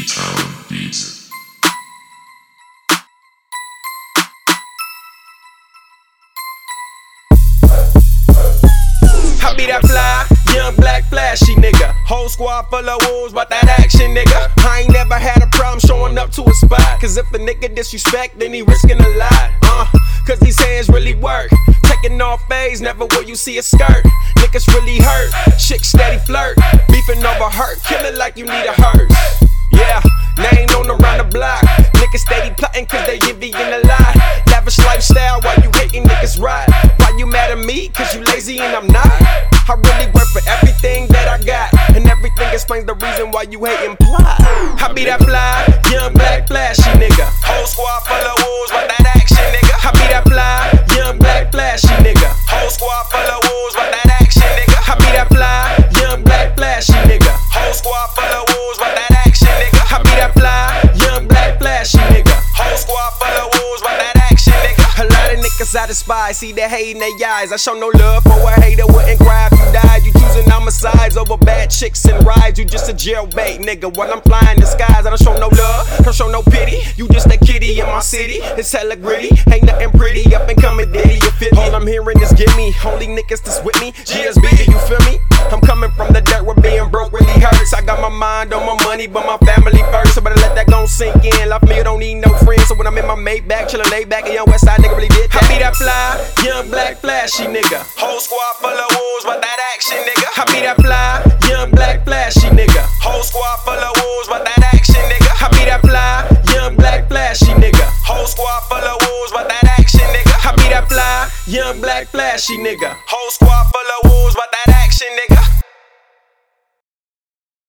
G-Town Beats. I be that fly, young black flashy nigga. Whole squad full of wolves, but that action nigga. I ain't never had a problem showing up to a spot. Cause if a nigga disrespect, then he risking a lot. Cause these hands really work. Taking off phase, never will you see a skirt. Niggas really hurt, chicks steady flirt. Beefing over hurt, kill it like you need a hearse. Yeah, name known around the block. Niggas steady plotting cause they envying a lot. Lavish lifestyle while you hating niggas ride. Why you mad at me? Cause you lazy and I'm not. I really work for everything that I got. And everything explains the reason why you hating plot. I be that fly, young black flashy nigga. Whole squad full of wolves with that action nigga. I be that fly, young black flashy nigga. Whole squad full of wolves with that action nigga. I be that fly, young black flashy nigga. Whole squad full of wolves with that action nigga. I be that fly, young black flashy nigga. Whole squad full of wolves with that action nigga. A lot of niggas I despise, see the hate in their eyes. I show no love for a hater, wouldn't cry if you died. You choosing homicides over bad chicks and rides. You just a jailbait nigga while I'm flying the skies. I don't show no love, don't show no pity. You just a kitty in my city, it's hella gritty. Ain't nothing pretty, up and coming ditty. You feel me? All I'm hearing is give me, only niggas that's with me. GSB, you feel me? I'm coming from the dirt where being broke really hurts. I got my mind on my money, but my family first. So better let that gon' sink in. Love me, don't need no friends. So when I'm in my Maybach, chillin' laid back, a young West Side nigga really did that. I be that fly, young black flashy nigga. Whole squad full of wolves, but that action nigga. I be that fly, young black flashy nigga. Whole squad full of wolves, but that action nigga. I be that fly, young black flashy nigga. Whole squad full of wolves, but that action nigga. I be that fly, young black flashy nigga. Whole squad full of